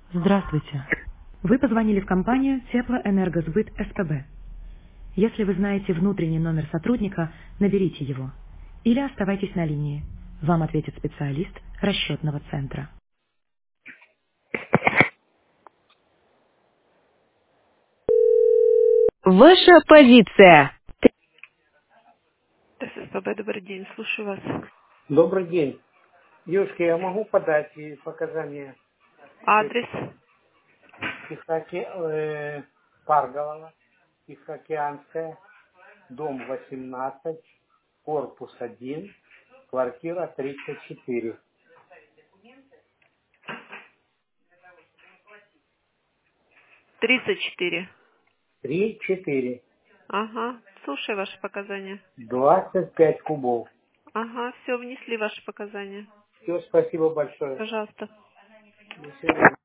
Здравствуйте. Вы позвонили в компанию Теплоэнергосбыт СПБ. Если вы знаете внутренний номер сотрудника, наберите его. Или оставайтесь на линии. Вам ответит специалист расчетного центра. Ваша позиция. СПБ, добрый день, слушаю вас. Добрый день. Девушка, я могу подать показания Адрес Парголова, Тихоокеанская, дом 18, корпус 1, квартира 34. 34. 3-4. Ага, слушаю ваши показания. 25 кубов. Ага, все, внесли ваши показания. Все, спасибо большое. Пожалуйста. До свидания.